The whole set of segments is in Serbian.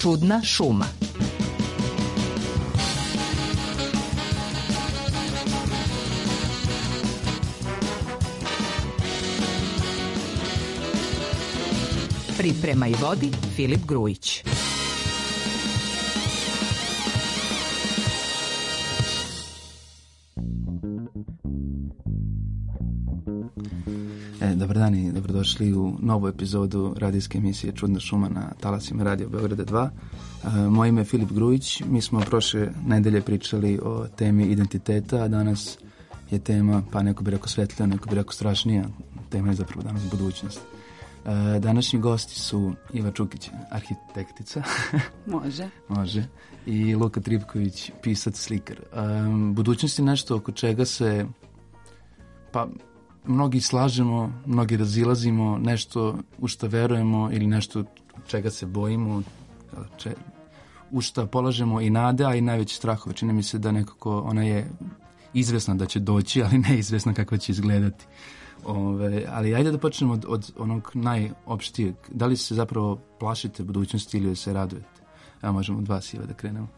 Čudna šuma. Priprema i vodi Filip Grujić. Dobar dan i dobrodošli u novu epizodu radijske emisije Čudna šuma na talasima Radio Beograda 2. Moje ime je Filip Grujić. Mi smo prošle nedelje pričali o temi identiteta, a danas je tema, pa neko bi rekao svetlija, neko bi rekao strašnija. Tema je zapravo danas budućnost. Današnji gosti su Iva Čukić, arhitektica. Može. I Luka Tripković, pisac, slikar. Budućnost je nešto oko čega se, pa, mnogi slažemo, mnogi razilazimo, nešto u što verujemo ili nešto čega se bojimo, u što polažemo i nade, a i najveće strahove. Čini mi se da nekako ona je izvesna da će doći, ali neizvesna kako će izgledati. Ali ajde da počnemo od onog najopštijeg. Da li se zapravo plašite budućnosti ili se radujete? Evo, možemo od vas, Iva, da krenemo.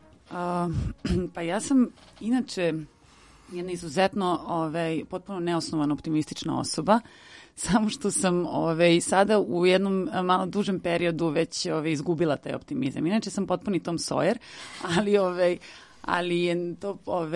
Pa ja sam inače jedna izuzetno potpuno neosnovano optimistična osoba, samo što sam sada u jednom malo dužem periodu već izgubila taj optimizam. Inače sam potpuni Tom Sawyer, ali je to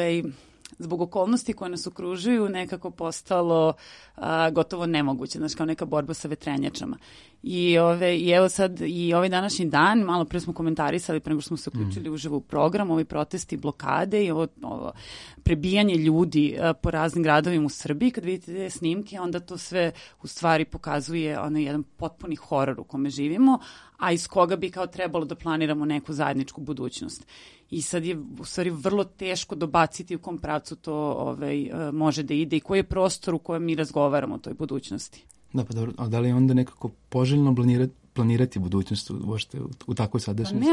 zbog okolnosti koje nas okružuju nekako postalo gotovo nemoguće, znači kao neka borba sa vetrenjačama. I evo sad i ovaj današnji dan, malo pre smo komentarisali pre nego što smo se uključili uživo u program, ovi protesti, blokade i ovo prebijanje ljudi po raznim gradovima u Srbiji. Kad vidite te snimke, onda to sve u stvari pokazuje jedan potpuni horor u kome živimo, a iz koga bi kao trebalo da planiramo neku zajedničku budućnost. I sad je u stvari vrlo teško dobaciti u kom pravcu to može da ide i koji je prostor u kojem mi razgovaramo o toj budućnosti. Da, pa dobro, a da li je onda nekako poželjno planirati budućnost u takvoj sadašnjosti?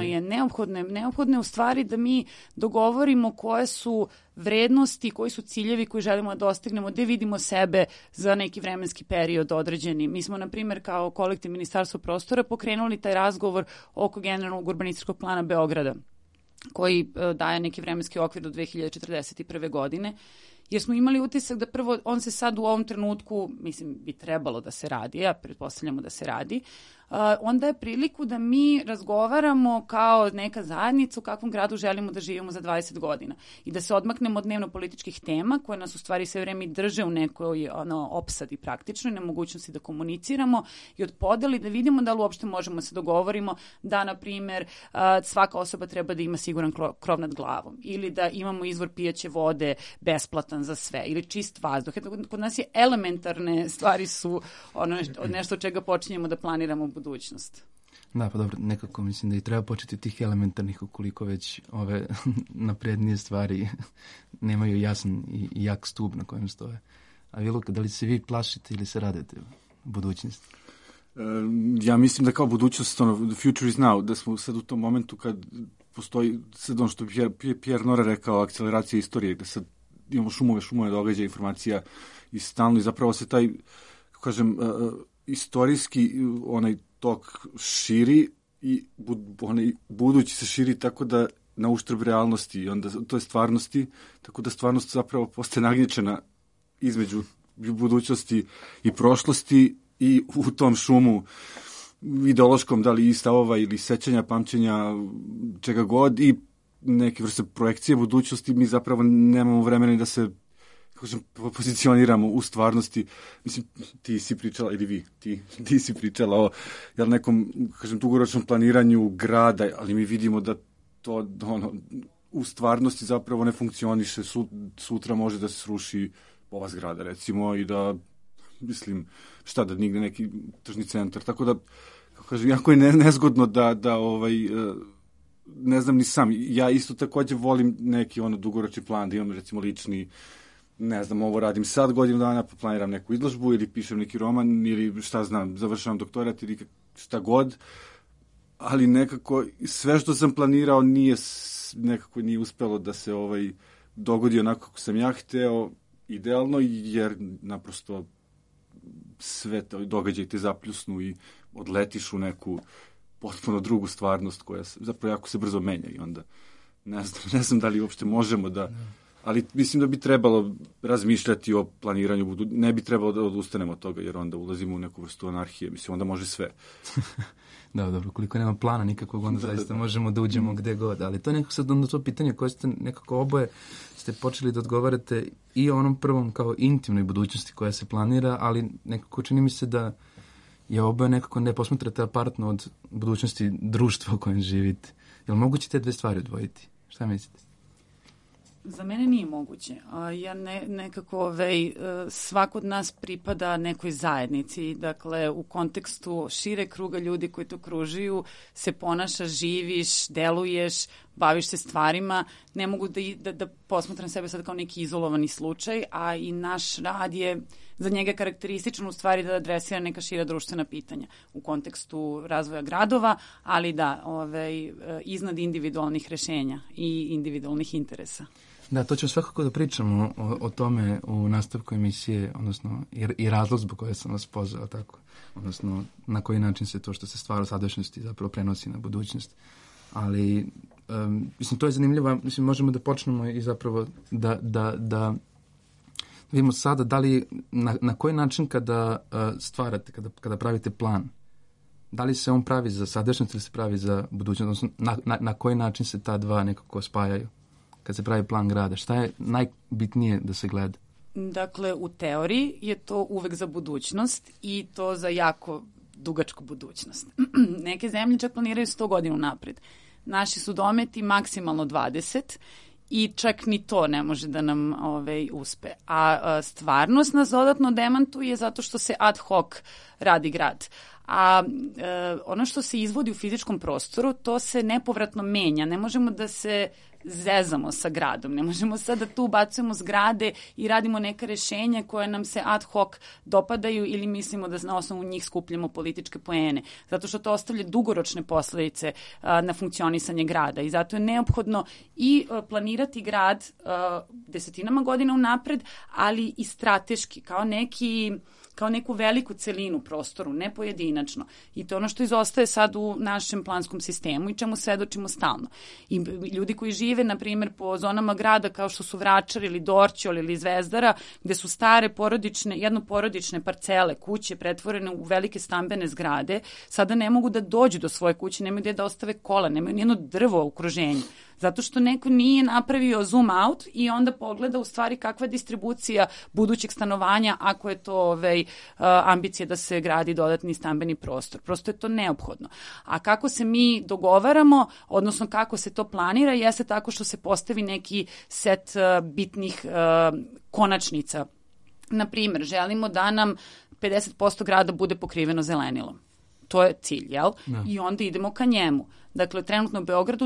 Neophodno je u stvari da mi dogovorimo koje su vrednosti, koji su ciljevi koji želimo da dostignemo, gde vidimo sebe za neki vremenski period određeni. Mi smo, na primjer, kao kolektiv Ministarstva prostora pokrenuli taj razgovor oko generalnog urbanističkog plana Beograda, koji daje neki vremenski okvir do 2041. godine, jer smo imali utisak da prvo, on se sad u ovom trenutku, mislim, bi trebalo da se radi, a pretpostavljamo da se radi, onda je priliku da mi razgovaramo kao neka zajednica u kakvom gradu želimo da živimo za 20 godina i da se odmaknemo od dnevno-političkih tema koje nas u stvari sve vreme drže u nekoj opsadi praktično i nemogućnosti da komuniciramo i od podeli da vidimo da li uopšte možemo se dogovorimo da, na primjer, svaka osoba treba da ima siguran krov nad glavom ili da imamo izvor pijaće vode besplatan za sve ili čist vazduh. Kod nas je elementarne stvari su nešto od čega počinjemo da planiramo budućnost. Da, pa dobro, nekako mislim da i treba početi od tih elementarnih ukoliko već ove naprednije stvari nemaju jasan i jak stup na kojem stoje. A vi, Luka, da li se vi plašite ili se radite u budućnosti? Ja mislim da kao budućnost, the future is now, da smo sad u tom momentu kad postoji sad ono što je Pierre Nora rekao, akceleracija istorije, da sad imamo šumove događaja, informacija i stalno i zapravo se taj, kako kažem, istorijski onaj tok širi i onaj budući se širi tako da na uštrb realnosti i onda to je stvarnosti, tako da stvarnost zapravo postaje nagnječena između budućnosti i prošlosti i u tom šumu ideološkom, da li i stavova ili sećanja, pamćenja, čega god i neke vrste projekcije budućnosti, mi zapravo nemamo vremena da se pozicioniramo u stvarnosti. Mislim, ti si pričala, ili vi, ti si pričala o nekom, kažem, dugoročnom planiranju grada, ali mi vidimo da to u stvarnosti zapravo ne funkcioniše. Sutra može da se sruši ova zgrada, recimo, i da, mislim, da nigne neki tržni centar. Tako da, kažem, jako je nezgodno da ne znam ni sam. Ja isto takođe volim neki dugoročni plan, da imam, recimo, lični, ne znam, ovo radim sad godinu dana, pa planiram neku izložbu ili pišem neki roman ili završavam doktorat ili šta god, ali nekako sve što sam planirao nekako nije uspelo da se dogodi onako kako sam ja hteo idealno, jer naprosto sve događaje te zapljusnu i odletiš u neku potpuno drugu stvarnost koja se, zapravo jako se brzo menja i onda ne znam da li uopšte možemo da... Ali mislim da bi trebalo razmišljati o planiranju, ne bi trebalo da odustanemo od toga, jer onda ulazimo u neku vrstu anarhije, mislim, onda može sve. Da, dobro, koliko nema plana nikakvog, onda zaista možemo da uđemo gde god, ali to je nekako sad onda to pitanje koje ste nekako oboje ste počeli da odgovarate i o onom prvom kao intimnoj budućnosti koja se planira, ali nekako čini mi se da je oboje nekako ne posmatrate apartno od budućnosti društva u kojem živite. Je li moguće te dve stvari odvojiti? Šta mislite? Za mene nije moguće. Ja nekako svako od nas pripada nekoj zajednici. Dakle, u kontekstu šire kruga ljudi koji to kružuju se ponašaš, živiš, deluješ, baviš se stvarima. Ne mogu da posmatram sebe sad kao neki izolovani slučaj, a i naš rad je za njega karakterističan u stvari da adresira neka šira društvena pitanja u kontekstu razvoja gradova, ali da, iznad individualnih rešenja i individualnih interesa. Da, to ćemo svakako da pričamo o tome u nastavku emisije, odnosno i razlog zbog koje sam vas pozvao, tako, odnosno na koji način se to što se stvara u sadašnjosti zapravo prenosi na budućnost. Ali, mislim, to je zanimljivo, mislim, možemo da počnemo i zapravo da vidimo sada da li, na koji način kada stvarate, kada pravite plan, da li se on pravi za sadašnjost ili se pravi za budućnost, odnosno na koji način se ta dva nekako spajaju? Kad se pravi plan grada, šta je najbitnije da se gleda? Dakle, u teoriji je to uvek za budućnost i to za jako dugačku budućnost. Neke zemlje čak planiraju 100 godina napred. Naši su dometi maksimalno 20 i čak ni to ne može da nam uspe. A stvarnost nas dodatno demantuje zato što se ad hoc radi grad. A ono što se izvodi u fizičkom prostoru, to se nepovratno menja. Ne možemo da se zezamo sa gradom. Ne možemo sad da tu ubacujemo zgrade i radimo neka rešenja koje nam se ad hoc dopadaju ili mislimo da na osnovu njih skupljamo političke poene. Zato što to ostavlja dugoročne posledice na funkcionisanje grada i zato je neophodno i planirati grad desetinama godina unapred, ali i strateški, kao neku veliku celinu u prostoru, ne pojedinačno. I to je ono što izostaje sad u našem planskom sistemu i čemu svedočimo stalno. I ljudi koji žive, na primjer, po zonama grada kao što su Vračar ili Dorćol ili Zvezdara, gde su stare jednoporodične parcele, kuće pretvorene u velike stambene zgrade, sada ne mogu da dođu do svoje kuće, nemaju gde da ostave kola, nemaju nijedno drvo u okruženju. Zato što neko nije napravio zoom out i onda pogleda u stvari kakva je distribucija budućeg stanovanja ako je to ambicija da se gradi dodatni stambeni prostor. Prosto je to neophodno. A kako se mi dogovaramo, odnosno kako se to planira, jeste tako što se postavi neki set bitnih konačnica. Naprimjer, želimo da nam 50% grada bude pokriveno zelenilom. To je cilj, jel? No. I onda idemo ka njemu. Dakle, trenutno u Beogradu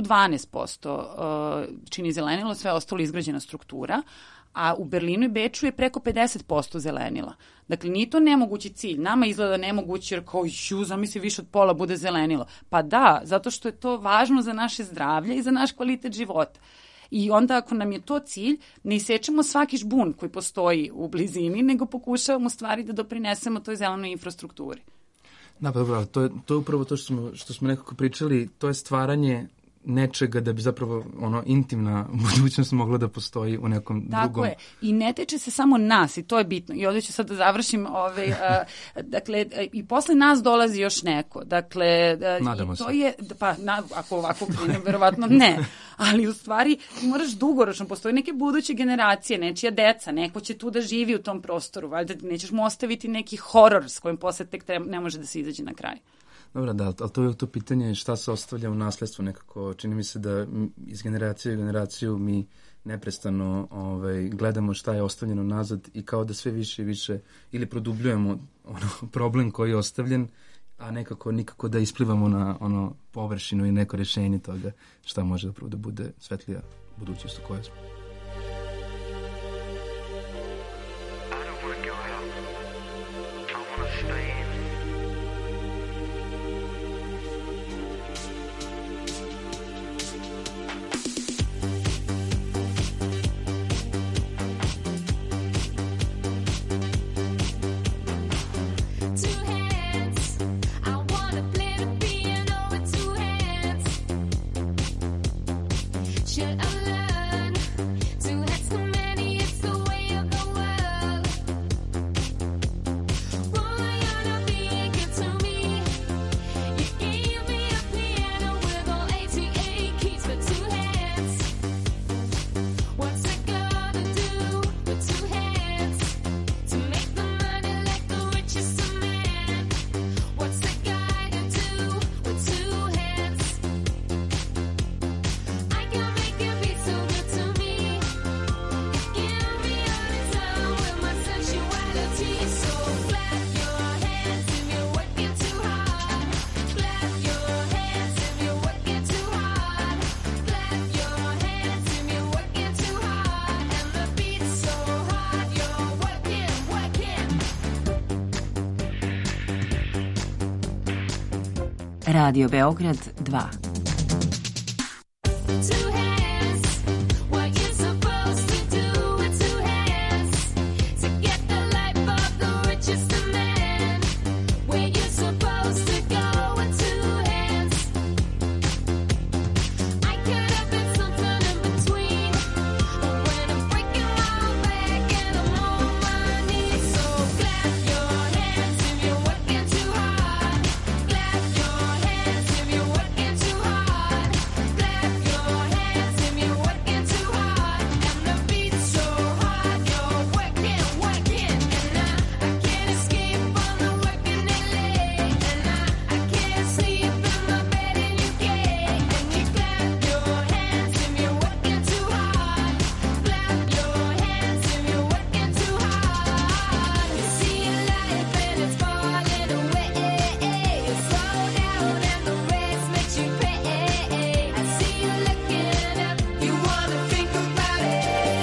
12% čini zelenilo, sve ostalo izgrađena struktura, a u Berlinu i Beču je preko 50% zelenila. Dakle, nije to nemogući cilj. Nama izgleda nemogući jer kao, zamisli više od pola bude zelenilo. Pa da, zato što je to važno za naše zdravlje i za naš kvalitet života. I onda ako nam je to cilj, ne isečemo svaki žbun koji postoji u blizini, nego pokušavamo stvari da doprinesemo toj zelenoj infrastrukturi. Da, pa dobro, to je upravo to što smo nekako pričali, to je stvaranje nečega da bi zapravo intimna budućnost mogla da postoji u nekom drugom. Tako je. I ne tiče se samo nas i to je bitno. I ovdje ću sad da završim. Dakle, i posle nas dolazi još neko. Dakle, nadamo to se. Je, pa, ako ovako krenem, verovatno ne. Ali u stvari ti moraš dugoročno, postoji neke buduće generacije, nečija deca, neko će tu da živi u tom prostoru. Valjda nećeš mu ostaviti neki horor s kojim posle tek ne može da se izađe na kraj. Dobro, da, ali to je to pitanje šta se ostavlja u nasledstvu nekako. Čini mi se da iz generacije u generaciju mi neprestano gledamo šta je ostavljeno nazad i kao da sve više i više ili produbljujemo problem koji je ostavljen, a nikako da isplivamo na površinu i neko rešenje toga šta može da bude svetlija budućnost u kojoj smo. Two hands, I wanna play the piano. should I learn to have so many? It's the way of the world. Boy, you're not being good to me. You gave me a piano with all 88 keys for 2 hands. What's it gonna do with 2 hands to make the money like the richest of man? What's the guy to do with 2 hands? I can make it be so good to me. You give me all the time with my sensuality. So clap your hands if you're working too hard. Clap your hands if you're working too hard. Clap your hands if you're working too hard. And the beat's so hard, you're working. Radio Beograd 2. 2 hands, what you supposed to do with 2 hands to get the life of the richest of men? Where you supposed to go with 2 hands? I could have been something in between, but when I'm breaking my back and I'm on my knees, so clap your hands if you're working too hard. Clap your hands if you're working too hard. Clap your hands if you're working too hard. And the beat's so hard, you're working. And I can't escape on the work in LA. And I can't sleep in my bed in UK. And you clap your hands if you're working too hard. Clap your hands if you're working too hard. You see your life and it's falling away. You slow down and the race makes you pay. I see you looking up, you wanna think about it.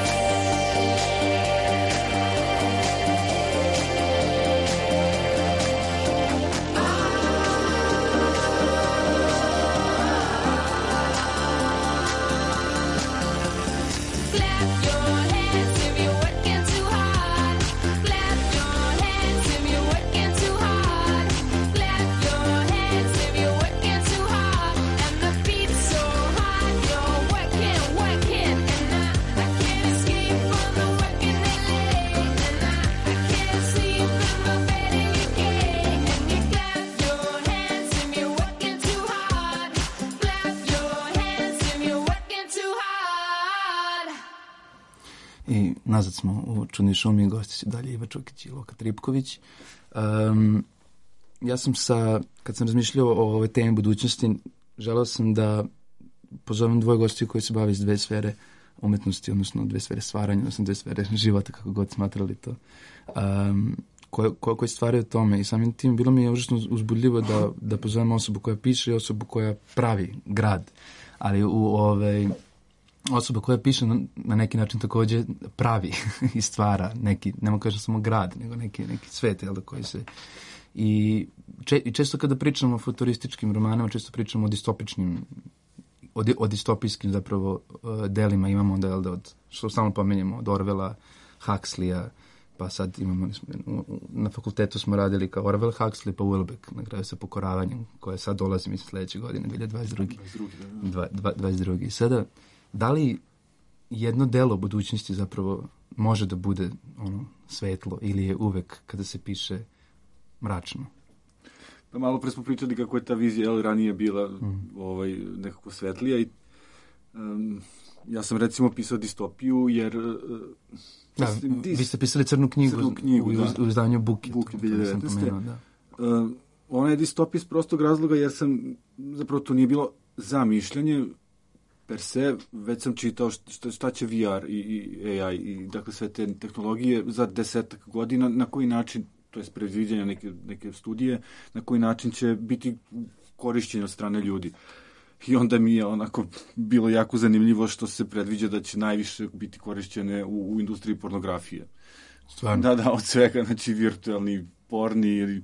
Clap your hands if you're working too hard. Clap your hands if you're working too hard. Clap your hands if you're working too hard. And the beat's so hard, you're working. And I can't escape from the work in LA. And I can't sleep in my bed in UK. And you clap your hands if you're working too hard. Clap your hands if you're working too hard. I nazad smo u Čudnoj šumi, gosti su dalje Iva Čukić i Luka Tripković. Ja sam kad sam razmišljao o ovoj temi budućnosti, želeo sam da pozovem 2 gostiju koji se bave iz 2 sfere umetnosti, odnosno 2 sfere stvaranja, odnosno 2 sfere života, kako god smatrali to, koji stvaraju tome. I samim tim bilo mi je užasno uzbudljivo da pozovem osobu koja piše i osobu koja pravi grad. Ali osoba koja piše na neki način takođe pravi i stvara neki, ne mogu kažem samo grad, nego neki svet, jel da, koji se... I često kada pričamo o futurističkim romanama, često pričamo o distopičnim, o distopijskim zapravo delima. Imamo onda, jel da, što stalno pomenjamo, od Orwella, Huxleya, pa sad imamo, na fakultetu smo radili kao Orwell, Huxley, pa Houellebecq, na kraju sa Pokoravanjem, koje sad dolazi, mislim, sledeće godine, 2022. I sada, da li jedno delo budućnosti zapravo može da bude svetlo ili je uvek kada se piše mračno? Pa malo pre smo pričali kako je ta vizija ranije bila nekako svetlija i ja sam recimo pisao distopiju jer... vi ste pisali Crnu knjigu u izdanju Buki. Buki 2019. Ona je distopija iz prostog razloga jer zapravo to nije bilo zamišljanje per se, već sam čitao šta će VR i AI i dakle sve te tehnologije za 10 godina, na koji način, to je predviđanja neke studije, na koji način će biti korišćeni od strane ljudi. I onda mi je onako bilo jako zanimljivo što se predviđa da će najviše biti korišćene u industriji pornografije. Stvarno? Da, od svega, znači virtualni, porni ili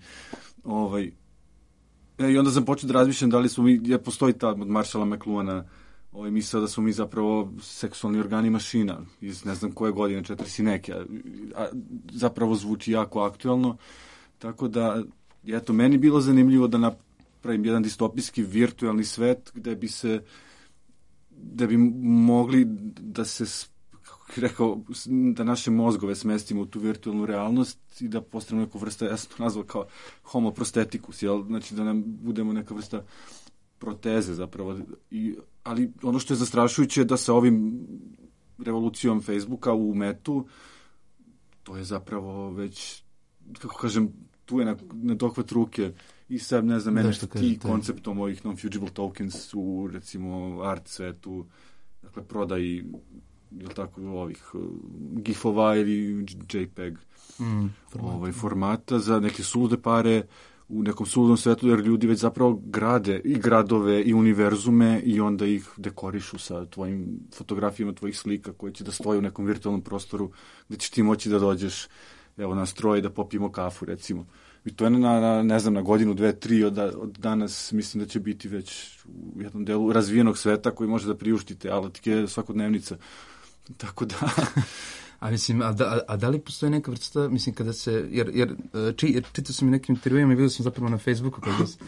i onda sam počeo da razmišljam da li smo mi, postoji ta od Marshalla McLuhana misao da smo mi zapravo seksualni organi mašina iz ne znam koje godine, 40 neke, a zapravo zvuči jako aktuelno, tako da eto, meni bilo zanimljivo da napravim jedan distopijski virtualni svet gde bi se da bi mogli da se, kako bih rekao, da naše mozgove smestimo u tu virtualnu realnost i da postanemo neku vrsta, ja sam to nazvao kao homo prosthetikus, jel? Znači da nam budemo neka vrsta proteze zapravo. Ali ono što je zastrašujuće je da sa ovim revolucijom Facebooka u metu, to je zapravo već, kako kažem, tu je na dohvat ruke i sad, ne znam, NFT konceptom ovih non-fungible tokens u, recimo, art svetu, dakle, prodaji, jel tako, ovih gifova ili JPEG formata za neke sulude pare u nekom suludom svetu, jer ljudi već zapravo grade i gradove i univerzume i onda ih dekorišu sa tvojim fotografijama, tvojih slika koje će da stoje u nekom virtualnom prostoru gde ćeš ti moći da dođeš, evo, na stroj da popijemo kafu, recimo. I to je ne znam, na godinu, 2, 3 od danas, mislim da će biti već u jednom delu razvijenog sveta koji može da priuštite alatke svakodnevnica. Tako da... A mislim, a da li postoji neka vrsta, mislim, kada se, jer čitao sam i nekim intervjuima i vidio sam zapravo na Facebooku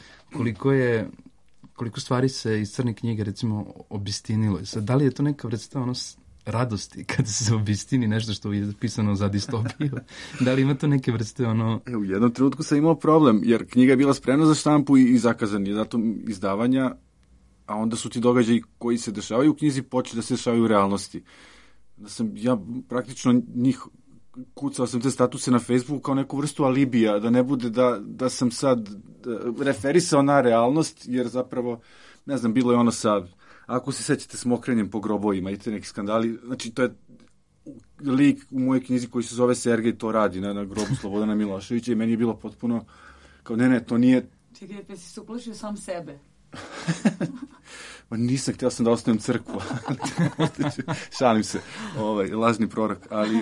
koliko stvari se iz crne knjige, recimo, obistinilo. Sad, da li je to neka vrsta radosti kada se obistini nešto što je pisano za distopiju? Da li ima to neke vrste U jednom trenutku sam imao problem, jer knjiga je bila spremna za štampu i zakazan je datum izdavanja, a onda su ti događaji koji se dešavaju u knjizi počeli da se dešavaju u realnosti. Da sam ja praktično kucao sam te statuse na Facebooku kao neku vrstu alibija, da ne bude da sam sad referisao na realnost, jer zapravo, ne znam, bilo je ono sa, ako se sećate, s mokrenjem po grobovima i te neki skandali, znači to je lik u mojoj knjizi koji se zove Sergej, to radi na grobu Slobodana Miloševića i meni je bilo potpuno kao, ne, to nije... Čekaj, pa si se uplašio sam sebe? Ma nisam, htio sam da ostavim crkvu. Šalim se, lažni prorok, ali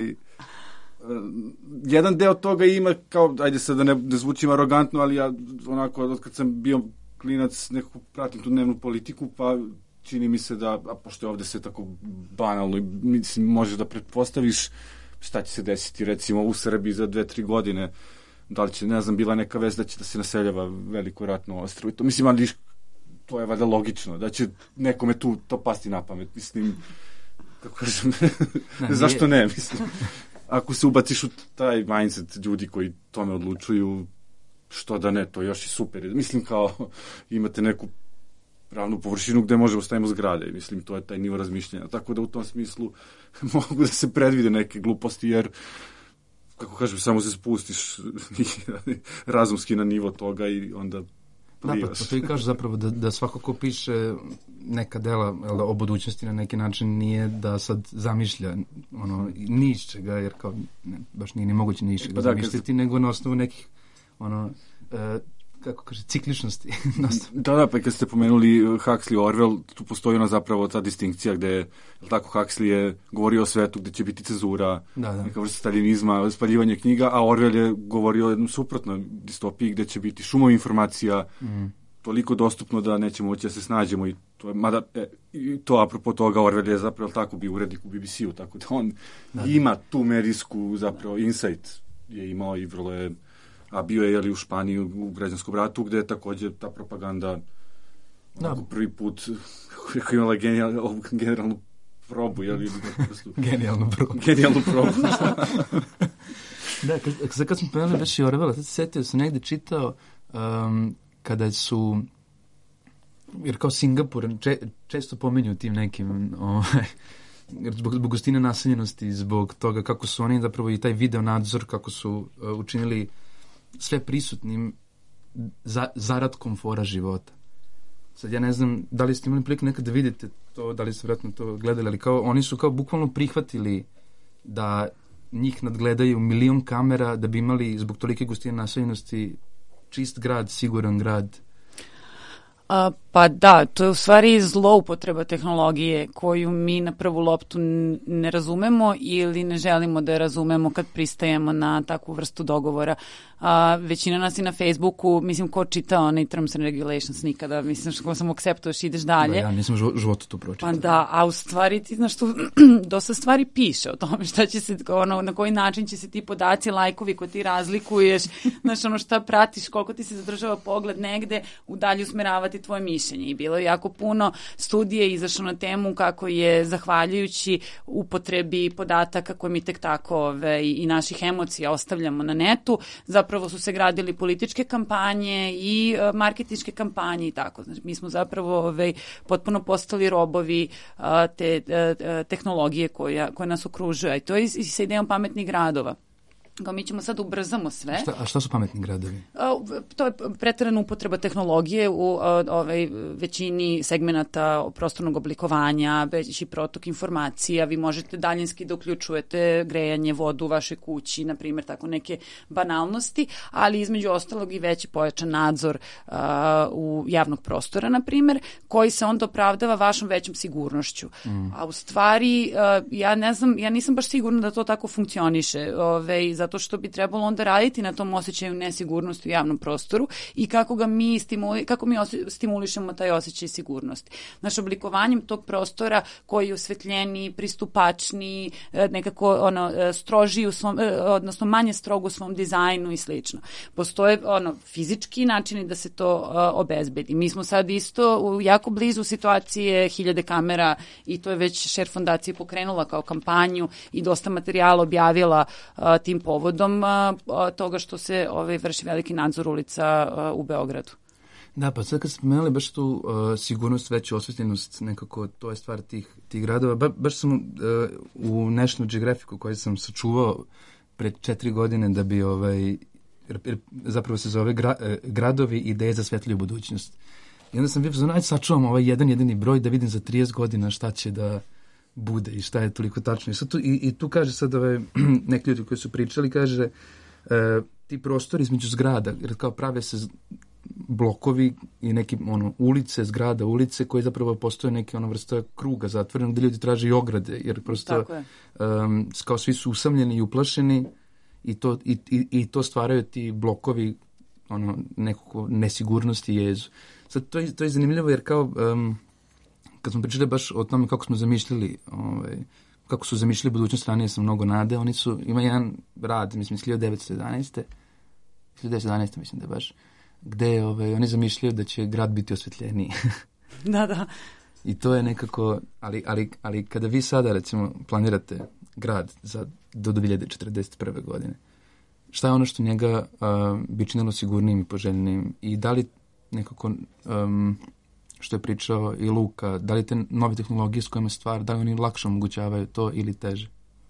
jedan deo toga ima kao, ajde sad da ne zvučim arogantno, ali ja onako, od kad sam bio klinac, nekako pratim tu dnevnu politiku, pa čini mi se da, a pošto je ovde sve tako banalno, mislim, možeš da pretpostaviš šta će se desiti, recimo, u Srbiji za 2-3 godine, da li će, ne znam, bila neka vest da će da se naseljava veliko ratno ostrvo. To, mislim, ali to je valjda logično, da će nekome tu to pasti na pamet. Mislim, kako kažem, zašto ne, mislim. Ako se ubaciš u taj mindset ljudi koji tome odlučuju, što da ne, to još i super. Mislim, kao, imate neku pravnu površinu gde možemo stavimo zgrade. Mislim, to je taj nivo razmišljanja. Tako da u tom smislu mogu da se predvide neke gluposti, jer kako kažem, samo se spustiš razumski na nivo toga i onda plivaš. Da, pa to i kaže zapravo da svako ko piše neka dela o budućnosti na neki način nije da sad zamišlja ni iz čega, jer kao baš nije ni moguće ni iz čega zamišljati, nego na osnovu nekih kako kaže, cikličnosti. Da, pa kad ste pomenuli Huxley, Orwell, tu postoji ona zapravo ta distinkcija gde je, tako, Huxley je govorio o svetu gde će biti cenzura, neka vrsta staljinizma, spaljivanje knjiga, a Orwell je govorio o jednom suprotnoj distopiji gde će biti šumovi informacija, toliko dostupno da nećemo moći da se snađemo i to je, mada, to apropo toga, Orwell je zapravo tako bio urednik u BBC-u, tako da on ima tu medijsku zapravo insight je imao i vrlo je, a bio je u Španiji u građanskom ratu gde je takođe ta propaganda prvi put kako imala generalnu probu, genijalnu probu. Da, kad smo pomenuli baš i Orwella, sad se setio sam negde čitao kada su, jer kao Singapur često pominju tim nekim zbog gustine naseljenosti, zbog toga kako su oni zapravo i taj video nadzor, kako su učinili sve prisutnim zarad komfora života. Sad ja ne znam da li ste imali priliku nekad da vidite to, da li ste vjerojatno to gledali, ali kao, oni su kao bukvalno prihvatili da njih nadgledaju 1.000.000 kamera da bi imali zbog tolike gustine naseljenosti čist grad, siguran grad. Pa da, to je u stvari zloupotreba tehnologije koju mi na prvu loptu ne razumemo ili ne želimo da je razumemo kad pristajemo na takvu vrstu dogovora. Većina nas i na Facebooku, mislim, ko čita onaj Terms and Regulations nikada, mislim, ko sam akceptuješ, ideš dalje. Da, ja nisam životu tu pročitao. Pa da, a u stvari ti znaš tu dosta stvari piše o tome šta će se, na koji način će se ti podaci, lajkovi koji ti razlikuješ, znaš, šta pratiš, koliko ti se zadržava pogled negde, u dalje usmeravati dati tvoje mišljenje. I bilo je jako puno studije izašlo na temu kako je zahvaljujući upotrebi podataka koje mi tek tako i naših emocija ostavljamo na netu, zapravo su se gradili političke kampanje i marketinške kampanje i tako. Znači, mi smo zapravo potpuno postali robovi te tehnologije koja nas okružuje. I to je i sa idejom pametnih gradova. Kao mi ćemo sad ubrzamo sve. A šta su pametni gradovi? To je preterana upotreba tehnologije u većini segmenata prostornog oblikovanja, veći protok informacija, vi možete daljinski da uključujete grejanje, vodu u vašoj kući, na primjer, tako neke banalnosti, ali između ostalog i veći pojačan nadzor u javnog prostora, na primjer, koji se onda opravdava vašom većom sigurnošću. A u stvari, ja nisam baš sigurna da to tako funkcioniše, zato što bi trebalo onda raditi na tom osjećaju nesigurnosti u javnom prostoru i kako mi stimulišemo taj osjećaj sigurnosti. Znači, oblikovanjem tog prostora koji je osvetljeniji, pristupačniji, nekako strožiji u svom, odnosno manje strogo u svom dizajnu i slično. Postoje fizički načini da se to obezbedi. Mi smo sad isto jako blizu situacije 1000 kamera i to je već Share fondacija pokrenula kao kampanju i dosta materijala objavila tim povodom toga što se vrši veliki nadzor ulica u Beogradu. Da, pa sad kad ste spomenuli baš tu sigurnost, veću osvetljenost, nekako to je stvar tih gradova. Baš sam u National Geographicu koji sam sačuvao pred 4 godine da bi zapravo se zove gradovi ideje za svetliju budućnost. I onda sam bio ajde sačuvam ovaj jedini broj da vidim za 30 godina šta će da bude i šta je toliko tačno. I tu kaže sad neki ljudi koji su pričali, kaže ti prostori između zgrada, jer kao prave se blokovi i neki ulice, zgrada, ulice koje zapravo postoje neke vrsta kruga zatvoreno gdje ljudi traže i ograde, jer prosto kao svi su usamljeni i uplašeni i to stvaraju ti blokovi nekako nesigurnosti i jezu. Sad to je zanimljivo jer kao kad smo pričali baš o tome kako smo zamišljali kako su zamišljali budućnost, ranije sam mnogo nade, ima jedan rad, mislim, 1911. mislim da je baš, gde oni zamišljaju da će grad biti osvetljeniji. Da. I to je nekako, ali kada vi sada, recimo, planirate grad do 2041. godine, šta je ono što njega bi činilo sigurnijim i poželjnijim i da li nekako što je pričao i Luka, da li te nove tehnologije s kojima stvar, da li oni lakše omogućavaju to ili teže?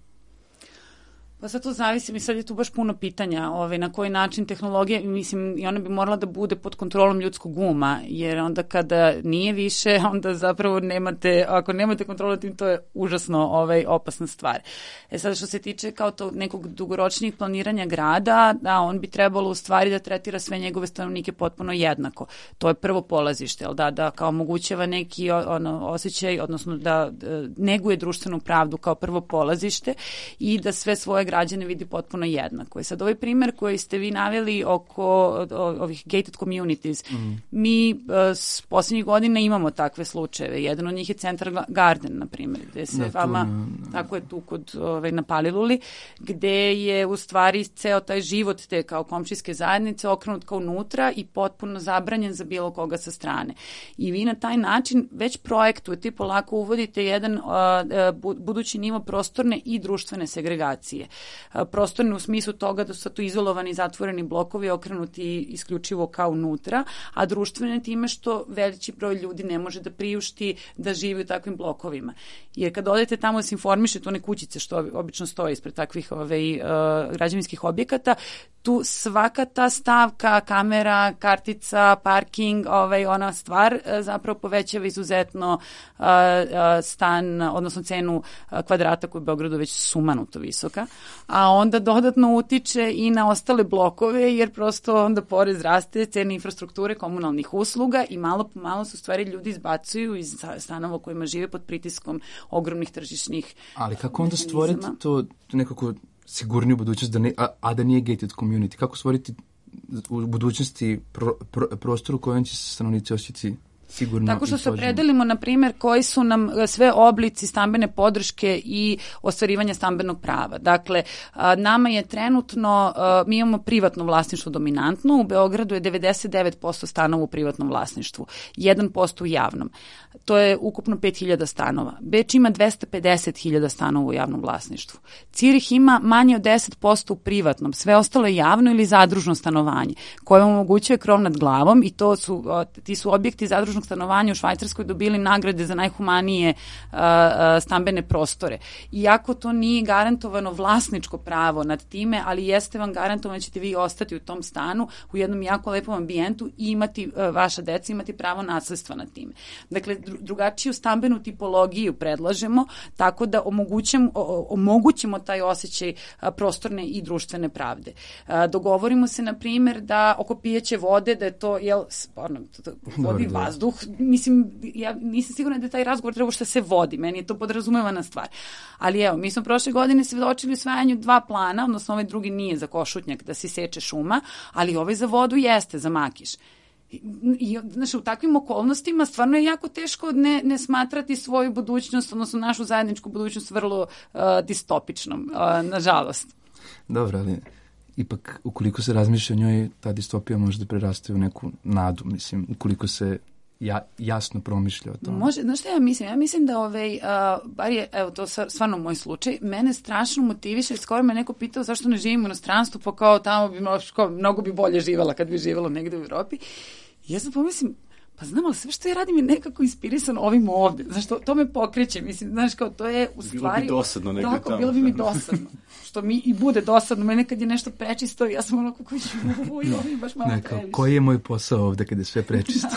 Pa sad to zavisi, mi sad je tu baš puno pitanja na koji način tehnologija, mislim, i ona bi morala da bude pod kontrolom ljudskog uma, jer onda kada nije više, onda zapravo ako nemate kontrolu tim, to je užasno opasna stvar. Sad što se tiče kao to nekog dugoročnijeg planiranja grada, da on bi trebalo u stvari da tretira sve njegove stanovnike potpuno jednako. To je prvo polazište, da kao omogućava neki osjećaj, odnosno da neguje društvenu pravdu kao prvo polazište i da sve svoje građane vidi potpuno jednako. I sad ovaj primjer koji ste vi naveli oko ovih gated communities, mi s posljednjih godina imamo takve slučajeve. Jedan od njih je Central Garden, na primjer, gde se tako je tu kod na Paliluli, gde je u stvari ceo taj život te kao komšijske zajednice okrenut kao unutra i potpuno zabranjen za bilo koga sa strane. I vi na taj način već projektujete i polako uvodite jedan budući nivo prostorne i društvene segregacije. Prostorni u smislu toga da su tu izolovani zatvoreni blokovi okrenuti isključivo kao unutra, a društvene time što veliki broj ljudi ne može da priušti da živi u takvim blokovima. Jer kad odete tamo da se informišete one kućice što obično stoje ispred takvih građevinskih objekata, tu svaka ta stavka, kamera, kartica, parking, ona stvar zapravo povećava izuzetno stan, odnosno cenu kvadrata koja je u Beogradu već sumanuto visoka, a onda dodatno utiče i na ostale blokove, jer prosto onda porez raste, cene infrastrukture, komunalnih usluga i malo po malo su stvari ljudi izbacuju iz stanova kojima žive pod pritiskom ogromnih tržišnih. Ali kako onda stvoriti to nekako sigurniju budućnost, a da nije gated community? Kako stvoriti u budućnosti prostor u kojem će se stanovnici osjećati sigurno Tako što se izvođenje. opredelimo, na primjer, koji su nam sve oblici stambene podrške i ostvarivanja stambenog prava. Dakle, nama je trenutno, mi imamo privatno vlasništvo dominantno, u Beogradu je 99% stanova u privatnom vlasništvu, 1% u javnom. To je ukupno 5000 stanova. Beč ima 250.000 stanova u javnom vlasništvu. Cirih ima manje od 10% u privatnom, sve ostalo je javno ili zadružno stanovanje, koje omogućuje krov nad glavom i ti su objekti zadružnog stanovanja u Švajcarskoj dobili nagrade za najhumanije stambene prostore. Iako to nije garantovano vlasničko pravo nad time, ali jeste vam garantovano da ćete vi ostati u tom stanu u jednom jako lepom ambijentu i imati, vaša deca imati pravo nasledstva nad time. Dakle, drugačiju stambenu tipologiju predlažemo, tako da omogućimo taj osjećaj prostorne i društvene pravde. Dogovorimo se, na primjer, da oko pijeće vode, da je to, vodi vazduh. Mislim, ja nisam sigurna da je taj razgovor treba što se vodi. Meni je to podrazumevana stvar. Ali evo, mi smo prošle godine svedočili usvajanju 2 plana, odnosno ovaj drugi nije za košutnjak da se seče šuma, ali ovaj za vodu jeste, za makiš. I, znači, u takvim okolnostima stvarno je jako teško ne smatrati svoju budućnost, odnosno našu zajedničku budućnost vrlo distopičnom, nažalost. Dobro, ali ipak ukoliko se razmišlja o njoj, ta distopija može da preraste u neku nadu, mislim, ukoliko se jasno promišlja o tome. Može, znaš šta ja mislim? Ja mislim da bar je, evo, to stvarno moj slučaj, mene strašno motiviše, skoro me neko pitao zašto ne živim u inostranstvu, pa kao tamo bi mnogo bi bolje živjela kad bi živjela negde u Evropi. I ja sam pomislim, pa znam, ali sve što ja radim je nekako inspirisano ovim ovde. Znaš, to me pokreće. Mislim, znaš, kao to je u stvari... Bilo bi dosadno negde tamo. Tako, bilo bi mi dosadno. Što mi i bude dosadno. Mene kad je nešto prečisto, ja sam onako koji ću ovo baš malo previše. Koji je moj posao ovde kad je sve prečisto?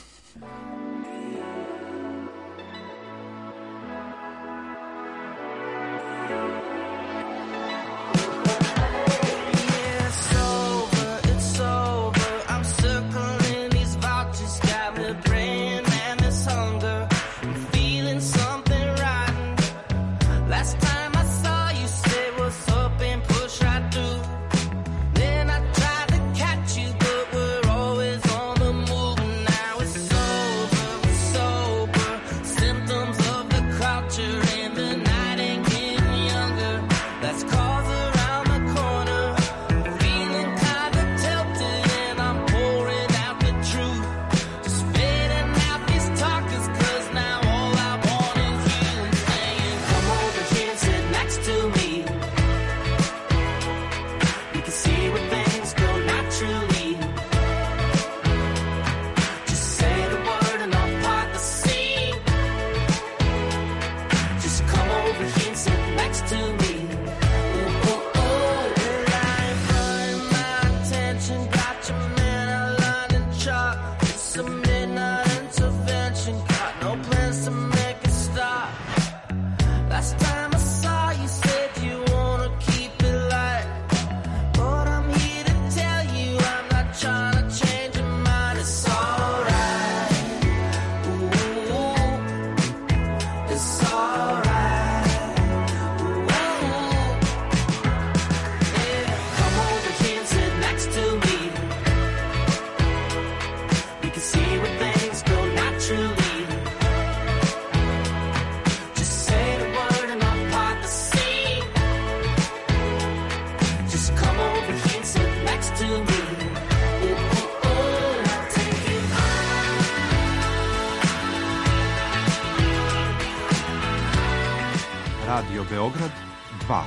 Radio Beograd 2.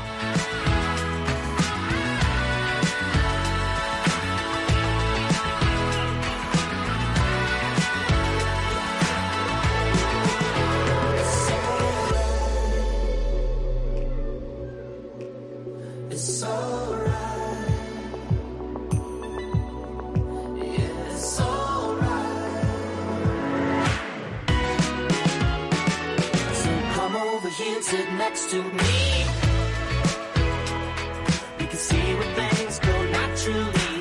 Sit next to me. We can see where things go naturally.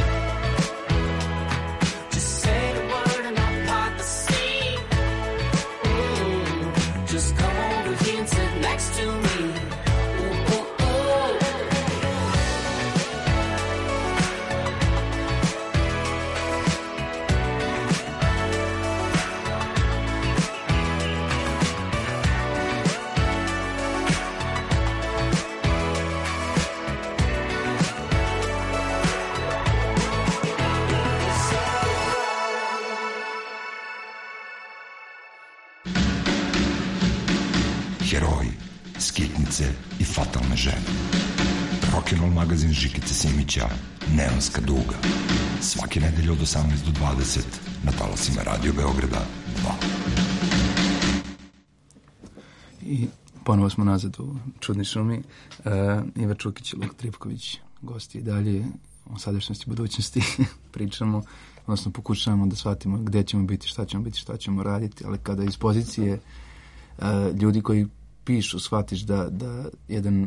Just say the word and I'll part the sea. Just come over here and sit next to me. Ooh, ooh, ooh. heroji, skitnice i fatalne žene. Rock'n'roll magazin Žikice Simića, Neonska duga. Svake nedelje od 18 do 20 na talasima Radio Beograda 2. I ponovo smo nazad u Čudnoj šumi. Iva Čukić i Luka Tripković, gosti i dalje o sadašnjosti i budućnosti pričamo, odnosno pokušavamo da shvatimo gde ćemo biti, šta ćemo raditi, ali kada iz pozicije ljudi koji pišu shvatiš da jedan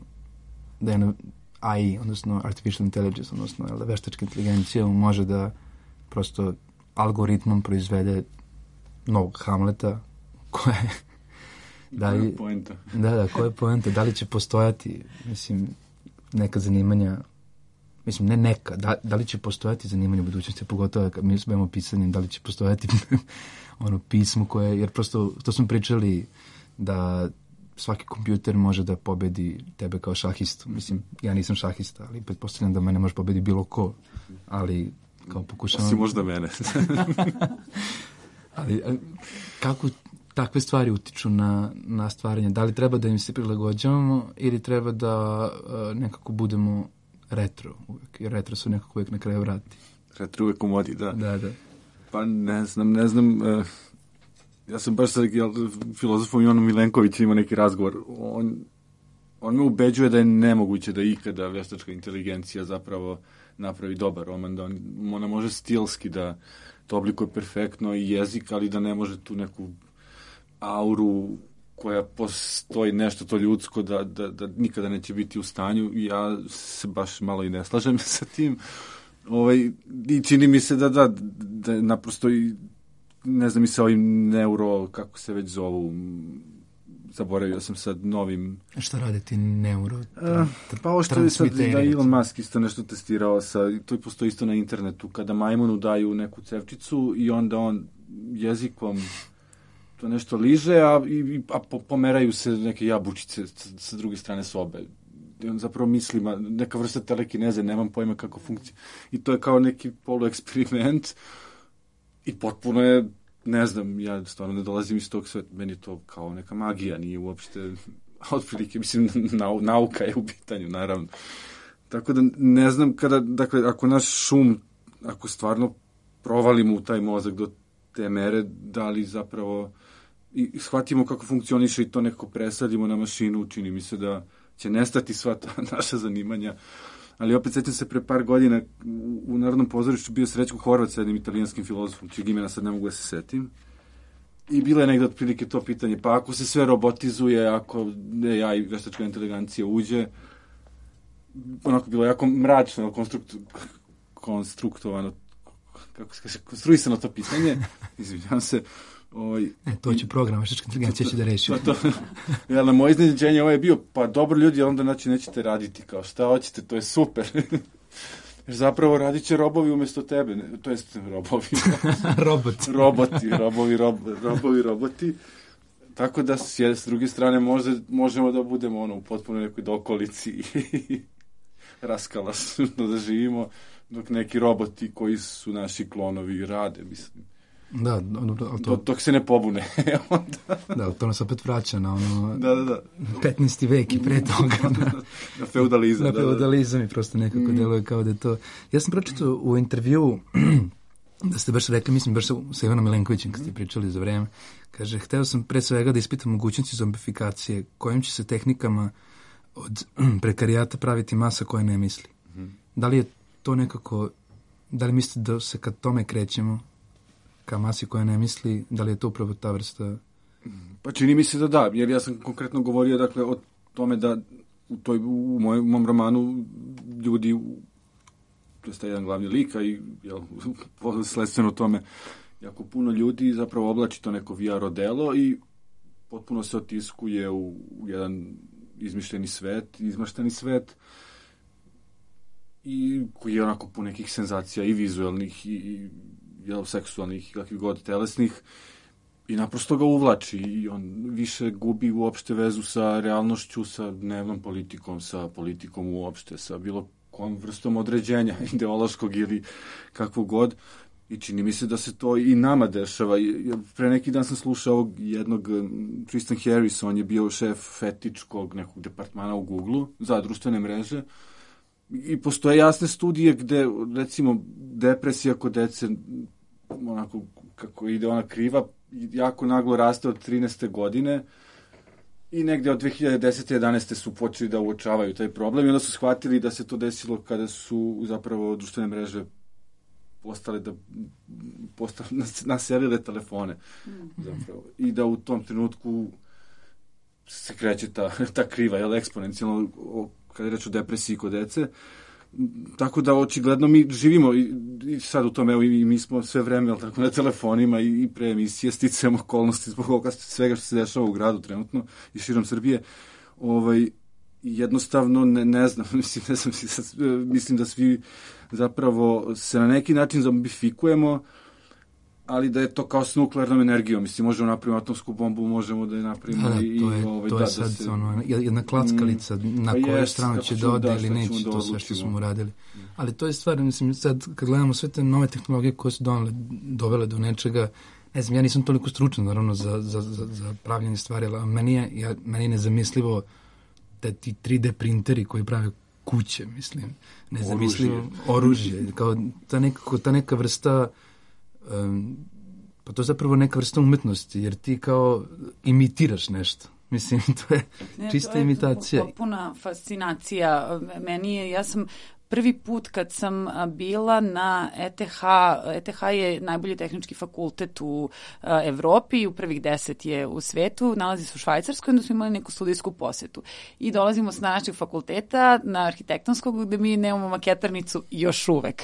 AI, odnosno artificial intelligence, odnosno veštačka inteligencija može da prosto algoritmom proizvede novog Hamleta koja je koja je poenta? Da li će postojati, mislim, neka zanimanja, mislim, ne neka, da li će postojati zanimanje u budućnosti, pogotovo kad mi smo pisanjem, da li će postojati pismo koje, jer prosto, to smo pričali da svaki kompjuter može da pobedi tebe kao šahistu. Mislim, ja nisam šahista, ali pretpostavljam da mene može pobedi bilo ko, ali kao pokušavam... Osim možda mene. ali kako takve stvari utiču na stvaranje? Da li treba da im se prilagođavamo ili treba da nekako budemo retro uvek? Jer retro su nekako uvek na kraju vrati. Retro uvek u modi, da. Da. Pa ne znam. Ja sam baš sa filozofom Ivanom Milenkovićem imao neki razgovor. On me ubeđuje da je nemoguće da ikada veštačka inteligencija zapravo napravi dobar roman, da ona može stilski da to oblikuje perfektno i jezik, ali da ne može tu neku auru koja postoji nešto to ljudsko da nikada neće biti u stanju. Ja se baš malo i ne slažem sa tim. I čini mi se da naprosto i ne znam i sa ovim kako se već zovu, zaboravio sam sad novim... Šta rade ti neuro? Pa ovo što je sad da Elon Musk isto nešto testirao, to postoji isto na internetu, kada majmunu daju neku cevčicu i onda on jezikom to nešto liže, a pomeraju se neke jabučice sa druge strane sobe. I on zapravo misli, neka vrsta telekineze, nemam pojma kako funkcija. I to je kao neki polueksperiment i potpuno je, ne znam, ja stvarno ne dolazim iz tog sveta, meni je to kao neka magija, nije uopšte, otprilike, mislim, nauka je u pitanju, naravno. Tako da ne znam dakle, ako naš ako stvarno provalimo u taj mozak do te mere, da li zapravo i shvatimo kako funkcioniše i to nekako presadimo na mašinu, čini mi se da će nestati sva ta naša zanimanja. Ali opet sećam se pre par godina u Narodnom pozorištu bio Srećko Horvat sa jednim italijanskim filozofom, čijeg imena sad ne mogu da se setim. I bilo je negde otprilike to pitanje, pa ako se sve robotizuje, ako AI, veštačka inteligencija uđe, onako bilo jako mračno, konstruktovano, kako se kaže, konstruisano to pitanje, izvinjam se. To će program, veštačka inteligencija će da reši. Ja, na moje iznenađenje je bio, pa dobro ljudi, onda nećete raditi, kao šta hoćete, to je super. Jer zapravo radit će robovi umjesto tebe, to jest robovi. Roboti. Tako da s druge strane možemo da budemo u potpuno nekoj dokolici i raskalasno da živimo, dok neki roboti koji su naši klonovi rade, mislim. Da, dok se ne pobune. Da, to nas opet vraća na Da. 15. vek i pre toga. Na feudalizam. Na feudalizam i prosto nekako deluje kao da je to... Ja sam pročitao u intervju da ste baš rekli, mislim baš sa Ivanom Milenkovićem kad ste pričali za vreme, kaže, hteo sam pre svega da ispitam mogućnosti zombifikacije, kojim će se tehnikama od prekarijata praviti masa koja ne misli. Da li je to nekako, da li mislite da se kad tome krećemo ka masi koja ne misli, da li je to upravo ta vrsta? Pa čini mi se da, jer ja sam konkretno govorio dakle o tome da u mom romanu ljudi, to je jedan glavni lika i sledstveno tome jako puno ljudi zapravo oblači to neko VR odelo i potpuno se otiskuje u jedan izmišljeni svet, izmašteni svet i koji je onako pun nekih senzacija i vizualnih i seksualnih i kakvih god telesnih i naprosto ga uvlači i on više gubi uopšte vezu sa realnošću, sa dnevnom politikom, sa politikom uopšte, sa bilo kom vrstom određenja ideološkog ili kakvog god I čini mi se da se to i nama dešava. Pre neki dan sam slušao ovog jednog Tristan Harris, on je bio šef etičkog nekog departmana u Google-u za društvene mreže. I postoje jasne studije gde, recimo, depresija kod dece, onako kako ide ona kriva, jako naglo raste od 13. godine i negde od 2010. 11. su počeli da uočavaju taj problem i onda su shvatili da se to desilo kada su zapravo društvene mreže naselile telefone zapravo. I da u tom trenutku se kreće ta kriva, eksponencijalno, kada je reč o depresiji kod dece. Tako da očigledno mi živimo i sad u tome, i mi smo sve vreme tako, na telefonima i pre emisije sticajem okolnosti zbog ovoga svega što se dešava u gradu trenutno i širom Srbije. Jednostavno ne znam, mislim da svi zapravo se na neki način zombifikujemo, ali da je to kao s nuklearnom energijom. Mislim, možemo napraviti atomsku bombu, možemo da je napravimo to je sad jedna klackalica na koju stranu će da ode ili neće, to sve što smo uradili. Ali to je stvar, mislim, sad kad gledamo sve te nove tehnologije koje su dovele do nečega, ne znam, ja nisam toliko stručan, naravno, za pravljanje stvari, ali meni je nezamislivo da ti 3D printeri koji prave kuće, mislim, nezamislivo oružje, kao ta neka vrsta, pa to je zapravo neka vrsta umetnosti, jer ti kao imitiraš nešto. Mislim, to je čista imitacija. To je potpuna fascinacija. Ja sam prvi put kad sam bila na ETH je najbolji tehnički fakultet u Evropi, u prvih 10 je u svetu, nalazi se u Švajcarskoj, onda smo imali neku studijsku posetu. I dolazimo s našeg fakulteta, na arhitektonskog, gde mi nemamo maketarnicu još uvek.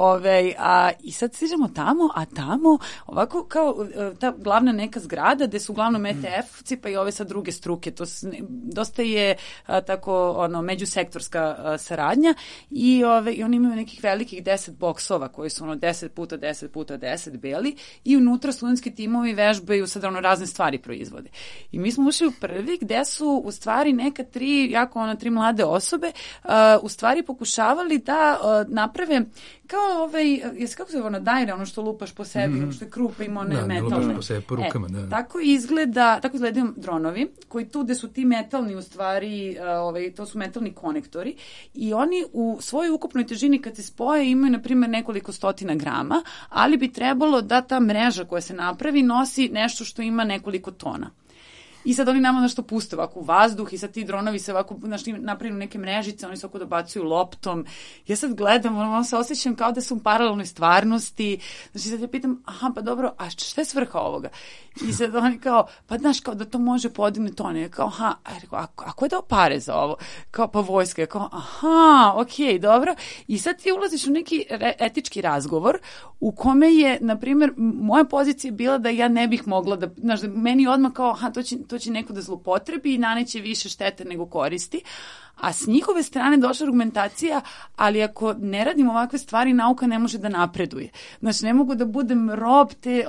I sad stižemo tamo, a tamo, ovako kao ta glavna neka zgrada, gde su uglavnom ETF-ci, pa i ove sa druge struke. Dosta je tako međusektorska saradnja i oni imaju nekih velikih 10 boksova koji su 10 puta 10 puta 10 beli i unutra studentski timovi vežbaju, sad razne stvari proizvode. I mi smo ušli u prvi gde su u stvari neka tri mlade osobe u stvari pokušavali da naprave kao kako se zove dajre, ono što lupaš po sebi, ono što je krupa, ima one metalne. Da, lupaš po sebi, po rukama, da. Tako izgledaju dronovi, koji tu gde su ti metalni, u stvari, to su metalni konektori, i oni u svojoj ukupnoj težini kad se spoje imaju, na primjer, nekoliko stotina grama, ali bi trebalo da ta mreža koja se napravi nosi nešto što ima nekoliko tona. I sad oni nama nešto puste ovako u vazduh i sad ti dronovi se ovako napravili neke mrežice, oni se oko dobacuju loptom. Ja sad gledam, se osjećam kao da sam u paralelnoj stvarnosti. Znači sad ja pitam, pa dobro, a šta je svrha ovoga? I sad oni kao, pa znaš, kao da to može podigne tone. Kao, a ko je dao pare za ovo? Kao, pa vojska. Kao, okej, dobro. I sad ti ulaziš u neki etički razgovor u kome je, na primjer, moja pozicija bila da ja ne bih mogla da, znaš, meni odmah kao, to će neko da zlopotrebi i naneće više štete nego koristi. A s njihove strane došla argumentacija, ali ako ne radimo ovakve stvari, nauka ne može da napreduje. Znači, ne mogu da budem rob te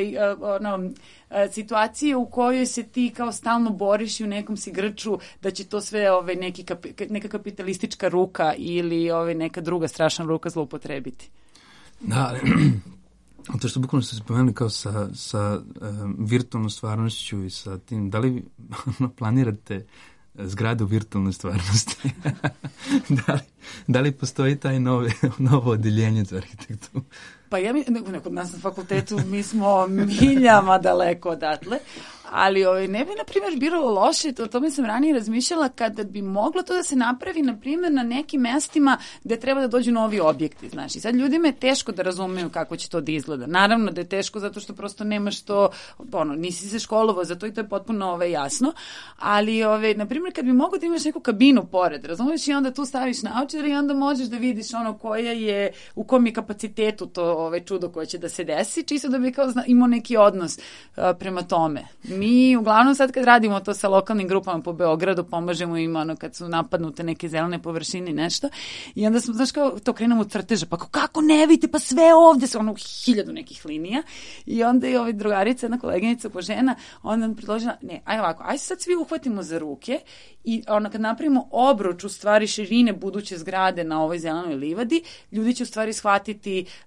situacije u kojoj se ti kao stalno boriš i u nekom si grču da će to sve neka kapitalistička ruka ili neka druga strašna ruka zloupotrebiti. Da, to što bukvalno ste spomenuli kao sa virtualnom stvarnošću i sa tim, da li planirate zgradu virtualne stvarnosti? da li postoji taj novo odeljenje za arhitekturu? Pa kod nas na fakultetu mi smo miljama daleko odatle, ali ne bi, na primjer, bilo loše, o tome sam ranije razmišljala, kada bi moglo to da se napravi, na primjer, na nekim mestima gde treba da dođu novi objekti. Znači, sad ljudima je teško da razumeju kako će to da izgleda. Naravno da je teško zato što prosto nemaš to, nisi se školovao za to i to je potpuno jasno, ali, na primjer, kad bi moglo da imaš neku kabinu pored, razumiješ, i onda tu staviš naočare i onda možeš da vidiš koja je, u kom je kapacitetu to čudo koje će da se desi, čisto da bi kao imao neki odnos prema tome. Mi uglavnom sad kad radimo to sa lokalnim grupama po Beogradu, pomažemo im kad su napadnute neke zelene površine i nešto, i onda smo, znaš, kao to krenemo u crteže, pa kako ne vidite, pa sve ovde su 1000 nekih linija, i onda je drugarica, jedna koleginica Božena, onda nam predložila, aj sad svi uhvatimo za ruke i kad napravimo obruč, u stvari, širine buduće zgrade na ovoj zelenoj livadi, ljudi će u stvari shvatiti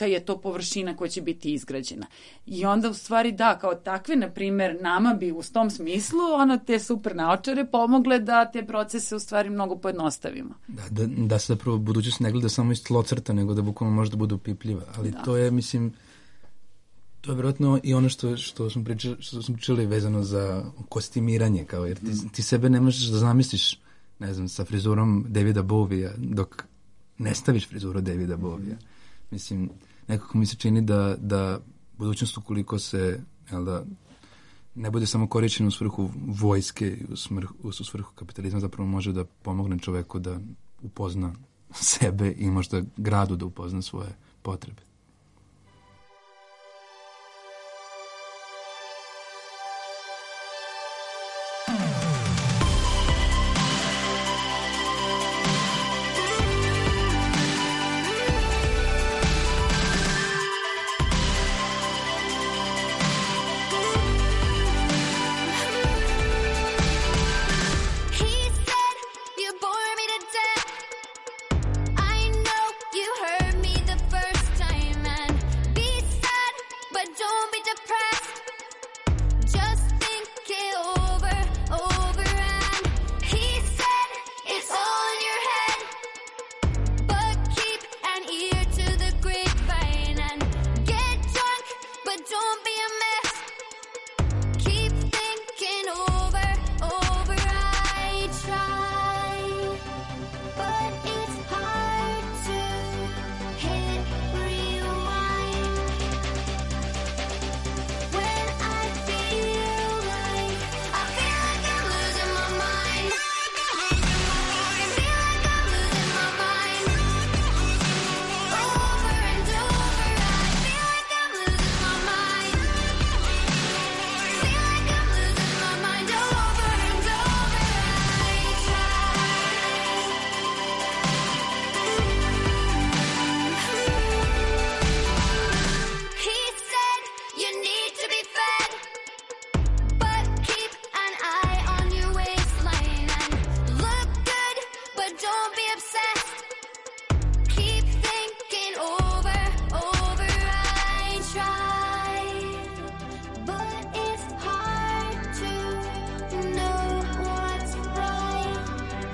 kolika je to površina koja će biti izgrađena. I onda u stvari da, kao takve, na primer, nama bi u tom smislu te super naočare pomogle da te procese u stvari mnogo pojednostavimo. Da se zapravo budućnost ne gleda samo iz tlocrta, nego da bukvalno može da bude upipljiva. Ali to je, mislim, to je vjerojatno i ono što smo pričali vezano za kostimiranje, kao, jer ti sebe ne možeš da zamisliš, ne znam, sa frizurom Davida Bovija, dok ne staviš frizuru Davida Bovija. Mislim, nekako mi se čini da budućnost, ukoliko se, ne bude samo korišćena u svrhu vojske i u svrhu kapitalizma, zapravo može da pomogne čoveku da upozna sebe i možda gradu da upozna svoje potrebe. He said, "You bore me to death." I know you heard me the first time, and be sad, but don't be depressed. Just think it over, and he said, "It's all in your head, but keep an ear to the grapevine and get drunk, but don't be a mess. Keep thinking over, I try, but it's hard to hit rewind when I feel like I'm losing my mind. I feel like I'm losing my mind over and over. I feel like I'm losing my mind. Feel like I'm losing my mind over and over. I try. He said you need to be fed, but keep an eye on your waistline and look good, but don't be obsessed. Keep thinking over, I try, but it's hard to know what's right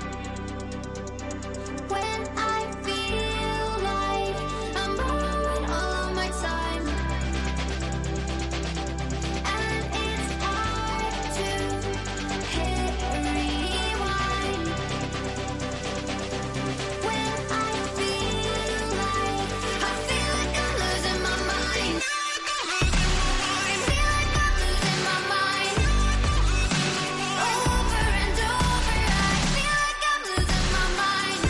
when I feel like I'm borrowing all my time, and it's hard to hit rewind when I feel like I'm losing my mind. I feel like I'm losing my mind over and over. I feel like I'm losing my mind.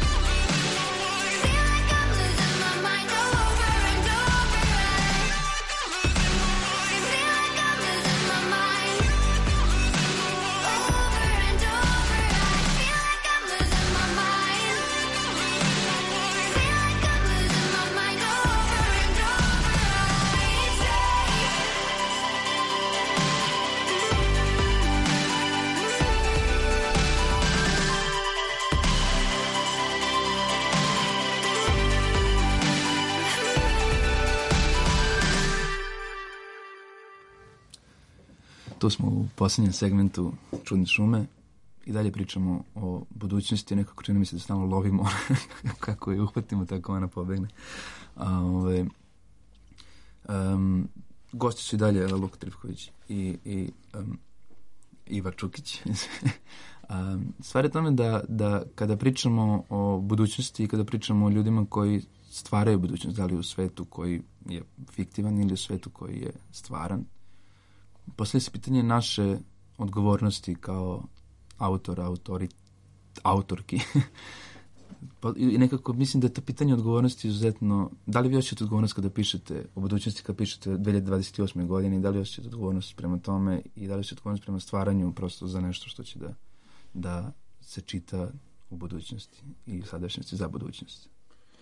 Feel like I'm losing my mind over and over. I feel like I'm losing my mind over and over. I feel like I'm losing my mind. Feel like I'm losing my mind over and over. Tu smo u posljednjem segmentu Čudne šume i dalje pričamo o budućnosti, nekako čini mi se da stalno lovimo kako je uhvatimo, tako ona pobegne. Gosti su i dalje Luka Trifković i Iva Čukić. Stvar je tome da kada pričamo o budućnosti i kada pričamo o ljudima koji stvaraju budućnost, da li u svetu koji je fiktivan ili u svetu koji je stvaran, postavlja se pitanje naše odgovornosti kao autorki. I nekako mislim da je to pitanje odgovornosti izuzetno... Da li vi osjećate odgovornost kada pišete o budućnosti, kada pišete 2028. godine, da li osjećate odgovornost prema tome i da li osjećate odgovornost prema stvaranju prosto za nešto što će da se čita u budućnosti i sadašnjosti za budućnost?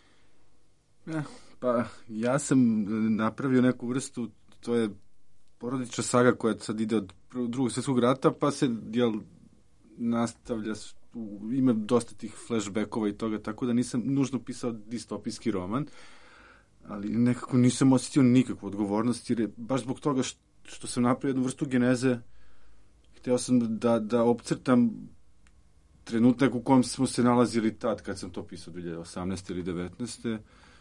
Pa ja sam napravio neku vrstu, to je porodična saga koja sad ide od Drugog svjetskog rata, pa se nastavlja, ima dosta tih flashbackova i toga, tako da nisam nužno pisao distopijski roman. ali nekako nisam osjetio nikakvu odgovornost, jer je baš zbog toga što sam napravio jednu vrstu geneze, hteo sam da opcrtam trenutak u kojem smo se nalazili tad, kad sam to pisao 2018. ili 19.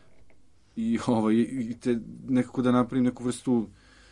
I te nekako da napravim neku vrstu,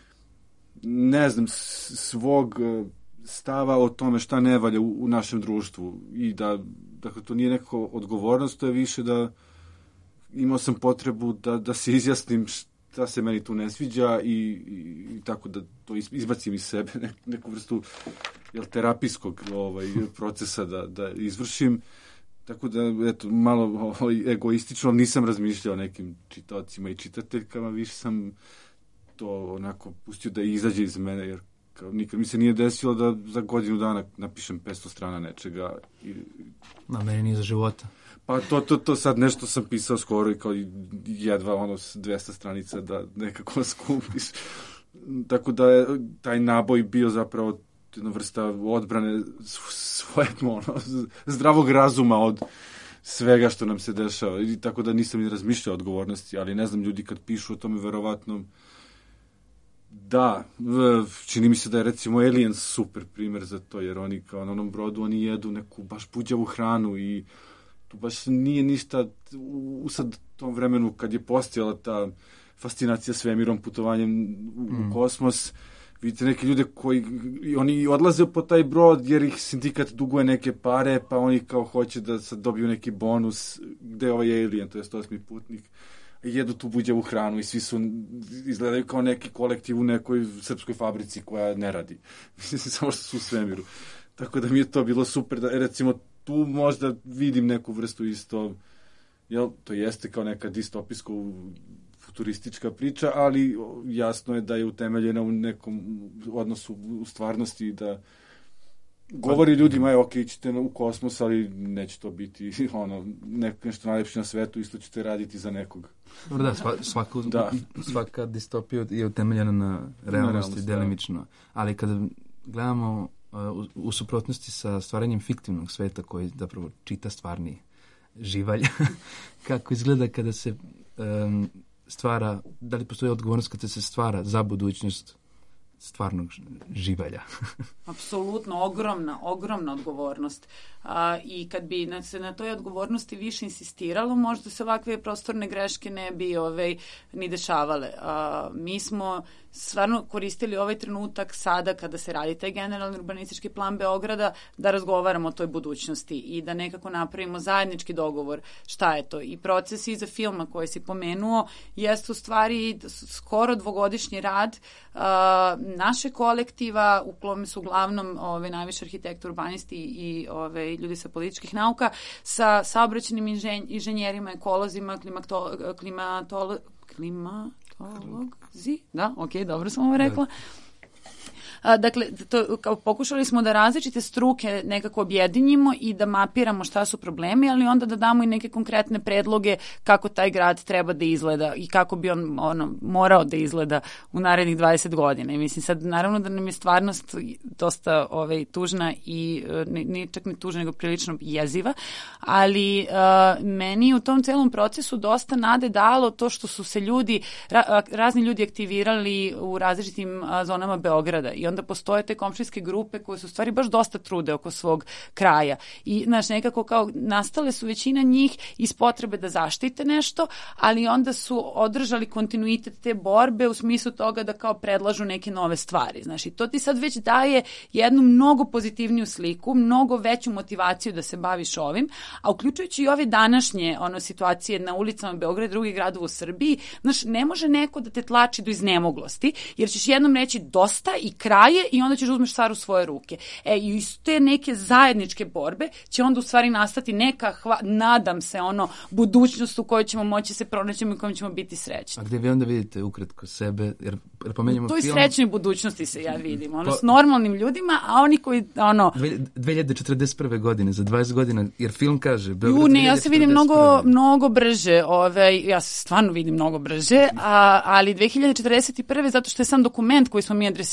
ne znam, svog stava o tome šta ne valja u našem društvu i dakle, to nije nekako odgovornost, to je više da imao sam potrebu da se izjasnim šta se meni tu ne sviđa i tako da to izbacim iz sebe, neku vrstu terapijskog procesa da izvršim. Tako da, eto, malo egoistično, nisam razmišljao o nekim čitaocima i čitateljkama, više sam to onako pustio da izađe iz mene, jer nikad mi se nije desilo da za godinu dana napišem 500 strana nečega. Na meni nije za života. Pa to sad nešto sam pisao skoro i kao jedva 200 stranica da nekako skupiš. Tako da je taj naboj bio zapravo jedna vrsta odbrane svojeg zdravog razuma od svega što nam se dešava. I tako da nisam ni razmišljao o odgovornosti, ali ne znam, ljudi kad pišu o tome verovatno da, čini mi se da je recimo Aliens super primer za to, jer oni kao na onom brodu oni jedu neku baš buđavu hranu i tu baš nije ništa u sad tom vremenu kad je postojala ta fascinacija svemirom, putovanjem u kosmos. Vidite neke ljude koji oni odlaze po taj brod jer ih sindikat duguje neke pare, pa oni kao hoće da sad dobiju neki bonus gde je ovaj alien, to je 8. putnik, jedu tu buđavu hranu i svi su izgledaju kao neki kolektiv u nekoj srpskoj fabrici koja ne radi. Mislim, samo što su u svemiru. Tako da mi je to bilo super da, recimo, tu možda vidim neku vrstu isto, jel, to jeste kao neka distopijsko futuristička priča, ali jasno je da je utemeljena u nekom odnosu u stvarnosti, da govori ljudima, ok, ćete u kosmos, ali neće to biti nešto najlepše na svetu, isto ćete raditi za nekog. Da, svaka distopija je utemeljena na realnosti, delimično. Ali kada gledamo u suprotnosti sa stvaranjem fiktivnog sveta koji zapravo čita stvarni živalj, kako izgleda kada se stvara, da li postoji odgovornost kada se stvara za budućnost stvarnog živalja? Apsolutno, ogromna odgovornost. I kad bi se na toj odgovornosti više insistiralo, možda se ovakve prostorne greške ne bi ni dešavale. Mi smo stvarno koristili ovaj trenutak sada kada se radi taj generalni urbanistički plan Beograda da razgovaramo o toj budućnosti i da nekako napravimo zajednički dogovor šta je to. I proces iza filma koji si pomenuo jeste u stvari skoro 2-godišnji rad naše kolektiva u kome su uglavnom najviše arhitekti, urbanisti i ljudi sa političkih nauka, sa saobraćajnim inženjerima, ekolozima, klimatolozi, da, ok, dobro sam ovo rekla. Dakle, pokušali smo da različite struke nekako objedinimo i da mapiramo šta su problemi, ali onda da damo i neke konkretne predloge kako taj grad treba da izgleda i kako bi on morao da izgleda u narednih 20 godina. I mislim, sad naravno da nam je stvarnost dosta tužna i nije čak ni tužna, nego prilično jeziva, ali meni u tom celom procesu dosta nade dalo to što su se razni ljudi aktivirali u različitim zonama Beograda i onda postoje te komšijske grupe koje su u stvari baš dosta trude oko svog kraja. I, znaš, nekako kao nastale su većina njih iz potrebe da zaštite nešto, ali onda su održali kontinuitet te borbe u smislu toga da kao predlažu neke nove stvari. Znaš, i to ti sad već daje jednu mnogo pozitivniju sliku, mnogo veću motivaciju da se baviš ovim, a uključujući i ove današnje situacije na ulicama Beograda i drugih gradova u Srbiji, znaš, ne može neko da te tlači do iznemoglosti, jer ćeš jednom reći dosta i kraje i onda ćeš uzmeš stvar u svoje ruke. I iz te neke zajedničke borbe će onda u stvari nastati neka, nadam se, budućnost u kojoj ćemo moći se pronaćemo i kojom ćemo biti srećni. A gde vi onda vidite ukratko sebe, jer pomenjamo film... U toj film... srećnoj budućnosti se ja vidim, s normalnim ljudima, a oni koji, 2041. godine, za 20 godina, jer film kaže... ja se vidim mnogo brže, ja se stvarno vidim mnogo brže, ali 2041. zato što je sam dokument koji smo mi adresirali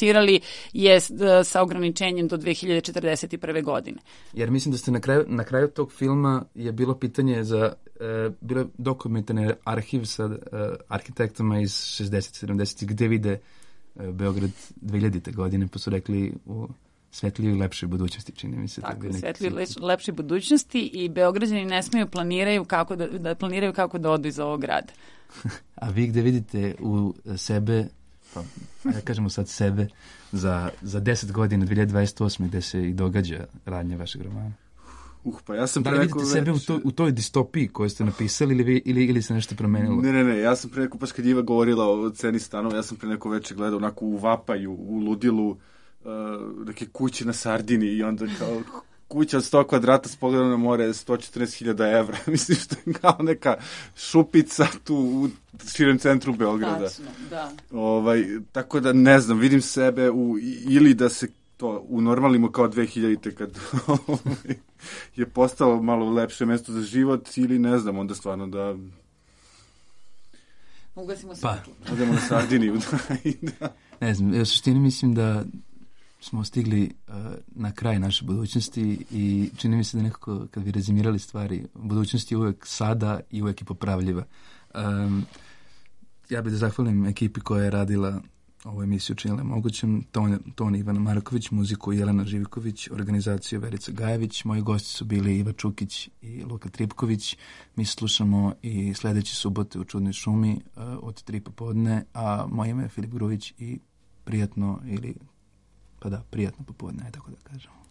je sa ograničenjem do 2041. godine. Jer mislim da ste na kraju tog filma je bilo pitanje za bilo dokumentarni arhiv sa arhitektama iz 60-70 gde vide Beograd 2000. godine, pa su rekli u svetliju i lepšoj budućnosti, čini mi se. Tako, svetliju i lepšoj budućnosti i Beograđani ne smeju planiraju kako da odu iz ovog grada. A vi gde vidite u sebe, pa ja kažemo sad sebe, za 10 godina, 2028. gde se i događa radnja vašeg romana? Pa ja sam Da li vidite sebe u toj distopiji koju ste napisali ili se nešto promenilo? Ne, ja sam pre neko, baš kad Iva govorila o ceni stanova, ja sam pre neko veče gledao onako u vapaju, u ludilu, neke kuće na Sardini i onda kao kuća od 100 kvadrata s pogledom na more 114.000 evra. Mislim što je kao neka šupica tu u širem centru Beograda. Tačno, da. Tako da ne znam, vidim sebe ili da se to unormalimo kao 2000-te kad je postalo malo lepše mesto za život ili ne znam, onda stvarno da ugasimo se. odemo na Sardiniju. Da. Ne znam, u suštini mislim da smo stigli na kraj naše budućnosti i čini mi se da nekako kad bi rezimirali stvari, budućnost je uvek sada i uvek je popravljiva. Ja bih da zahvalim ekipi koja je radila ovu emisiju činila mogućem, Toni Ivana Marković, muziku Jelena Živiković, organizaciju Verica Gajević, moji gosti su bili Iva Čukić i Luka Tripković. Mi se slušamo i sledeće subote u Čudnoj šumi od 3 popodne, a moje ime je Filip Grujić i prijatno popodne, tako da kažemo.